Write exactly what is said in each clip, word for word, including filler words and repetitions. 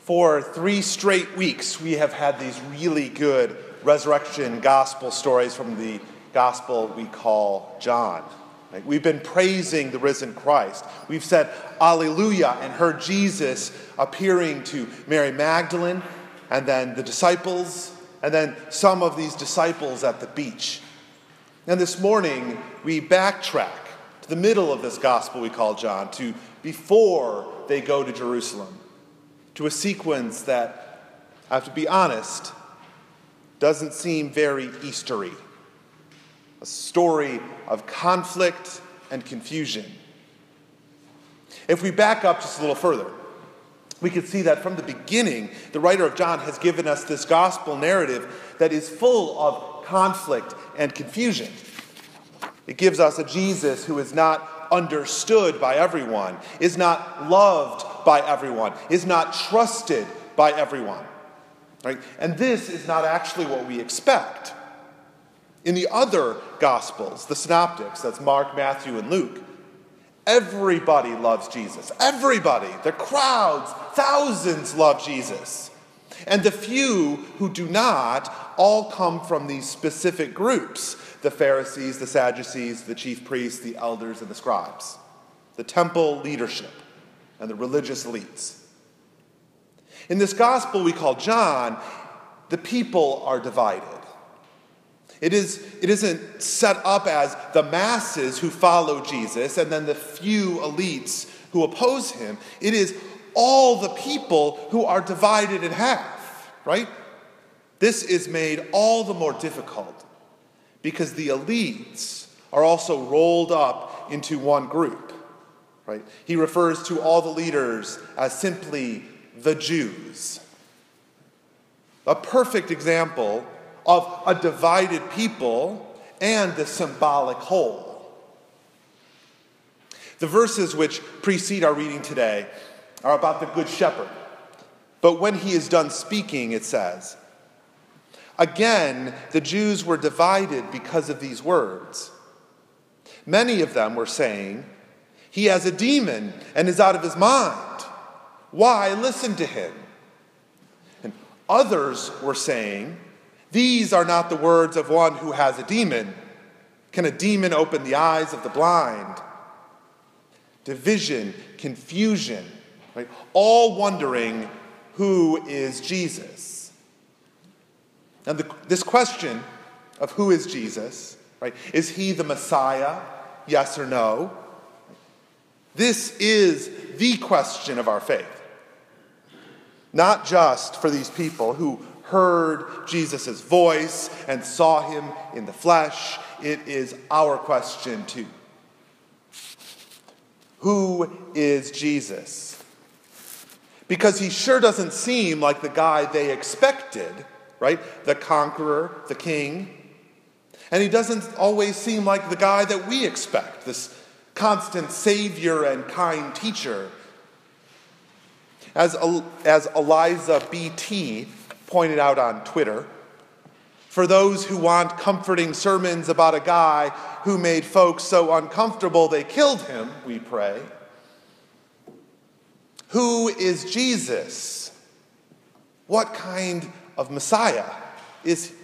For three straight weeks, we have had these really good resurrection gospel stories from the gospel we call John. Right? We've been praising the risen Christ. We've said Alleluia and heard Jesus appearing to Mary Magdalene and then the disciples and then some of these disciples at the beach. And this morning, we backtrack to the middle of this gospel we call John, to before they go to Jerusalem, to a sequence that, I have to be honest, doesn't seem very Eastery. A story of conflict and confusion. If we back up just a little further, we can see that from the beginning, the writer of John has given us this gospel narrative that is full of conflict and confusion. It gives us a Jesus who is not understood by everyone, is not loved by everyone, is not trusted by everyone. Right? And this is not actually what we expect. In the other Gospels, the Synoptics, that's Mark, Matthew, and Luke, everybody loves Jesus. Everybody. The crowds, thousands love Jesus. And the few who do not all come from these specific groups: the Pharisees, the Sadducees, the chief priests, the elders, and the scribes, the temple leadership, and the religious elites. In this gospel we call John, the people are divided. It is, it isn't set up as the masses who follow Jesus and then the few elites who oppose him. It is all the people who are divided in half, right? This is made all the more difficult because the elites are also rolled up into one group, right? He refers to all the leaders as simply the Jews. A perfect example of a divided people and the symbolic whole. The verses which precede our reading today are about the Good Shepherd. But when he is done speaking, it says, "Again, the Jews were divided because of these words. Many of them were saying, 'He has a demon and is out of his mind. Why listen to him?' And others were saying, 'These are not the words of one who has a demon. Can a demon open the eyes of the blind?' Division, confusion, right? All wondering who is Jesus. And the, this question of who is Jesus, right? Is he the Messiah? Yes or no? This is the question of our faith. Not just for these people who heard Jesus' voice and saw him in the flesh. It is our question too. Who is Jesus? Because he sure doesn't seem like the guy they expected, right? The conqueror, the king. And he doesn't always seem like the guy that we expect, this constant savior and kind teacher. As, as Eliza B T pointed out on Twitter, for those who want comforting sermons about a guy who made folks so uncomfortable they killed him, we pray. Who is Jesus? What kind of Messiah is he?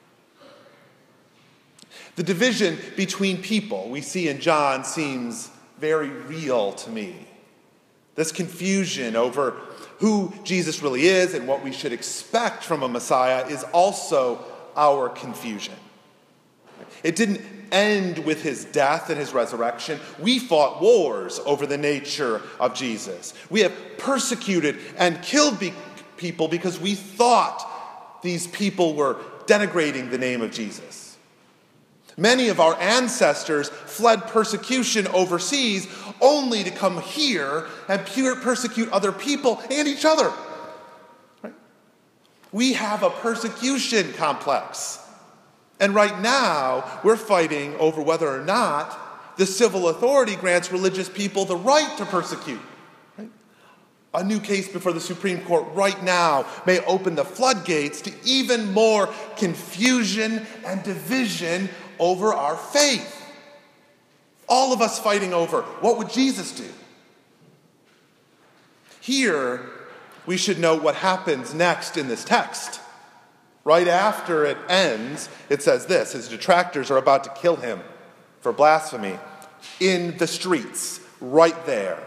The division between people we see in John seems very real to me. This confusion over who Jesus really is and what we should expect from a Messiah is also our confusion. It didn't end with his death and his resurrection. We fought wars over the nature of Jesus. We have persecuted and killed be- people because we thought these people were denigrating the name of Jesus. Many of our ancestors fled persecution overseas only to come here and persecute other people and each other. Right? We have a persecution complex. And right now, we're fighting over whether or not the civil authority grants religious people the right to persecute. Right? A new case before the Supreme Court right now may open the floodgates to even more confusion and division over our faith. All of us fighting over, what would Jesus do? Here, we should note what happens next in this text. Right after it ends, it says this: his detractors are about to kill him for blasphemy in the streets, right there.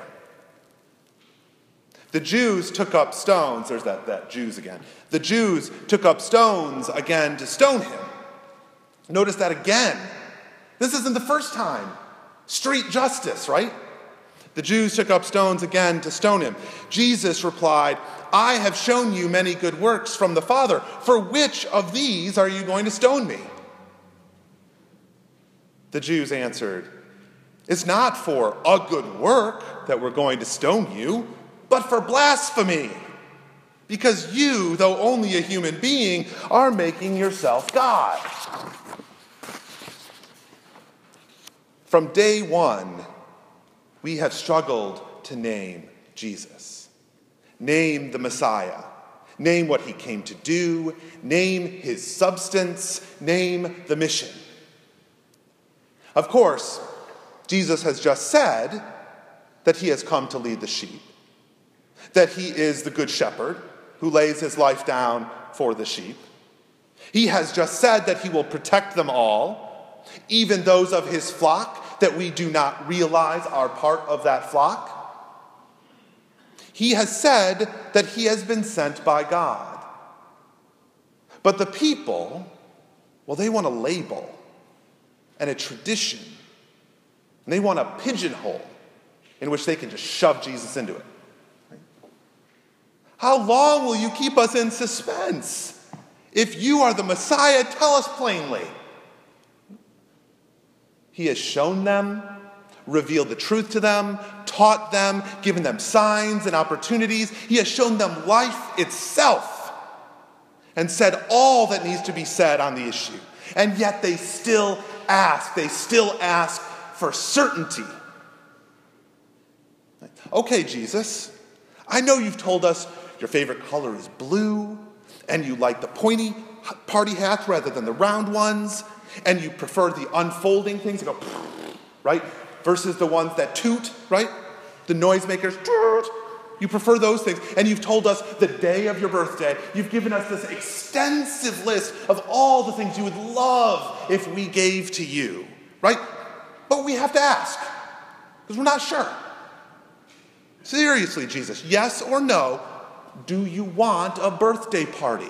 The Jews took up stones. There's that, that Jews again. The Jews took up stones again to stone him. Notice that again. This isn't the first time. Street justice, right? The Jews took up stones again to stone him. Jesus replied, I have shown you many good works from the Father. For which of these are you going to stone me? The Jews answered, it's not for a good work that we're going to stone you, but for blasphemy, because you, though only a human being, are making yourself God. From day one, we have struggled to name Jesus. Name the Messiah. Name what he came to do. Name his substance. Name the mission. Of course, Jesus has just said that he has come to lead the sheep, that he is the good shepherd who lays his life down for the sheep. He has just said that he will protect them all, even those of his flock that we do not realize are part of that flock. He has said that he has been sent by God. But the people, well, they want a label and a tradition, and they want a pigeonhole in which they can just shove Jesus into it. How long will you keep us in suspense? If you are the Messiah, tell us plainly. He has shown them, revealed the truth to them, taught them, given them signs and opportunities. He has shown them life itself and said all that needs to be said on the issue. And yet they still ask, they still ask for certainty. Okay, Jesus, I know you've told us your favorite color is blue, and you like the pointy party hats rather than the round ones, and you prefer the unfolding things that go, right, versus the ones that toot, right, the noisemakers, you prefer those things, and you've told us the day of your birthday, you've given us this extensive list of all the things you would love if we gave to you, right? But we have to ask, because we're not sure. Seriously, Jesus, yes or no, do you want a birthday party?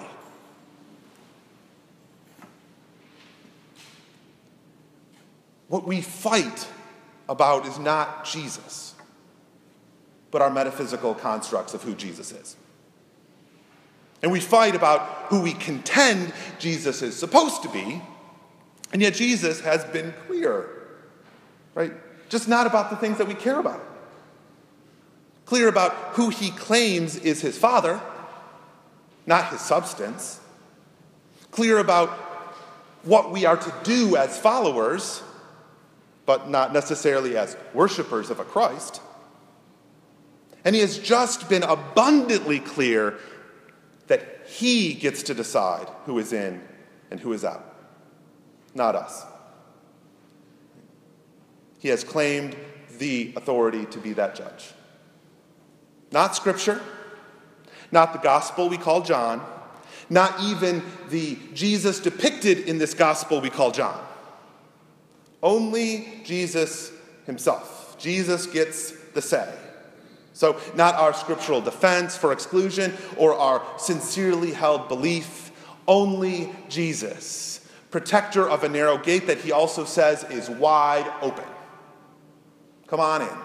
What we fight about is not Jesus, but our metaphysical constructs of who Jesus is. And we fight about who we contend Jesus is supposed to be, and yet Jesus has been clear, right? Just not about the things that we care about. Clear about who he claims is his Father, not his substance. Clear about what we are to do as followers, but not necessarily as worshipers of a Christ. And he has just been abundantly clear that he gets to decide who is in and who is out, not us. He has claimed the authority to be that judge. Not Scripture, not the gospel we call John, not even the Jesus depicted in this gospel we call John. Only Jesus himself. Jesus gets the say. So not our scriptural defense for exclusion or our sincerely held belief. Only Jesus, protector of a narrow gate that he also says is wide open. Come on in.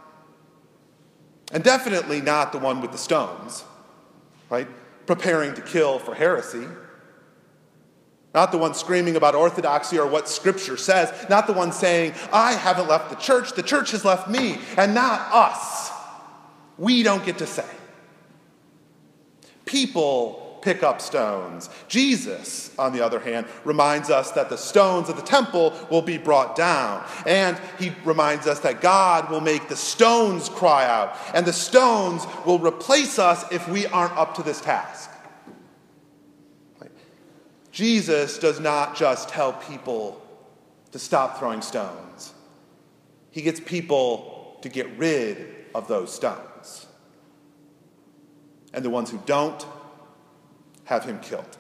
And definitely not the one with the stones, right? Preparing to kill for heresy. Not the one screaming about orthodoxy or what Scripture says. Not the one saying, I haven't left the church, the church has left me, and not us. We don't get to say. People pick up stones. Jesus, on the other hand, reminds us that the stones of the temple will be brought down. And he reminds us that God will make the stones cry out. And the stones will replace us if we aren't up to this task. Jesus does not just tell people to stop throwing stones. He gets people to get rid of those stones. And the ones who don't, have him killed.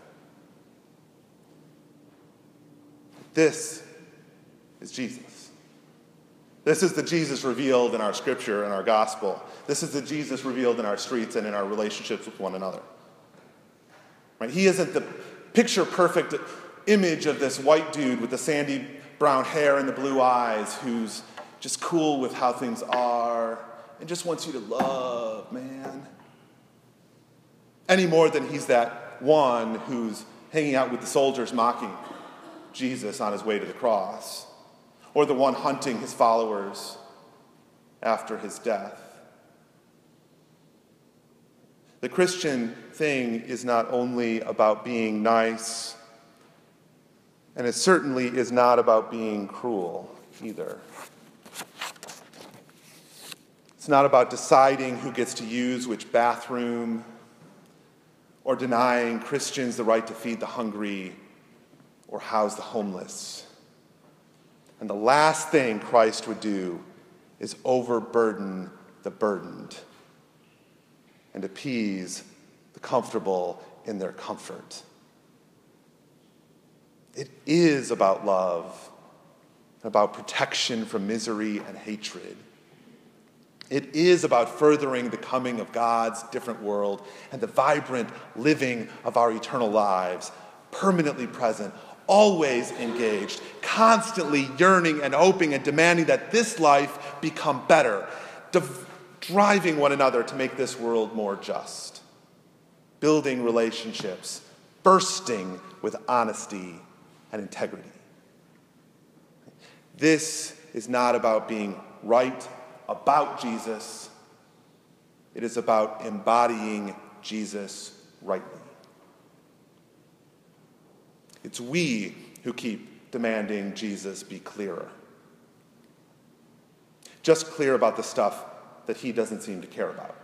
This is Jesus. This is the Jesus revealed in our scripture and our gospel. This is the Jesus revealed in our streets and in our relationships with one another. Right? He isn't the picture-perfect image of this white dude with the sandy brown hair and the blue eyes who's just cool with how things are and just wants you to love, man. Any more than he's that one who's hanging out with the soldiers mocking Jesus on his way to the cross, or the one hunting his followers after his death. The Christian thing is not only about being nice, and it certainly is not about being cruel either. It's not about deciding who gets to use which bathroom, or denying Christians the right to feed the hungry or house the homeless. And the last thing Christ would do is overburden the burdened and appease the comfortable in their comfort. It is about love, about protection from misery and hatred. It is about furthering the coming of God's different world and the vibrant living of our eternal lives, permanently present, always engaged, constantly yearning and hoping and demanding that this life become better, div- driving one another to make this world more just, building relationships, bursting with honesty and integrity. This is not about being right about Jesus. It is about embodying Jesus rightly. It's we who keep demanding Jesus be clearer. Just clear about the stuff that he doesn't seem to care about.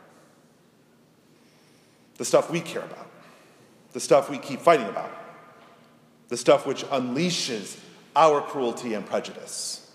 The stuff we care about. The stuff we keep fighting about. The stuff which unleashes our cruelty and prejudice.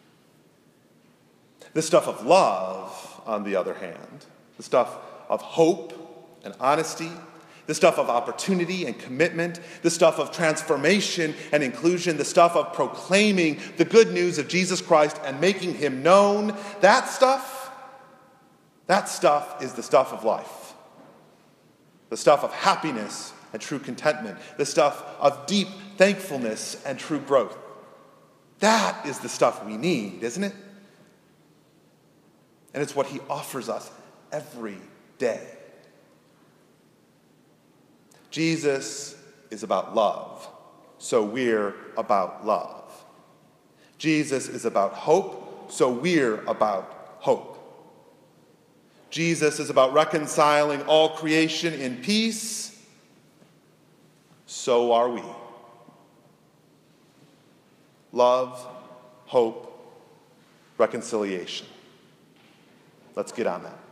The stuff of love, on the other hand, the stuff of hope and honesty, the stuff of opportunity and commitment, the stuff of transformation and inclusion, the stuff of proclaiming the good news of Jesus Christ and making him known, that stuff, that stuff is the stuff of life. The stuff of happiness and true contentment, the stuff of deep thankfulness and true growth. That is the stuff we need, isn't it? And it's what he offers us every day. Jesus is about love, so we're about love. Jesus is about hope, so we're about hope. Jesus is about reconciling all creation in peace, so are we. Love, hope, reconciliation. Let's get on that.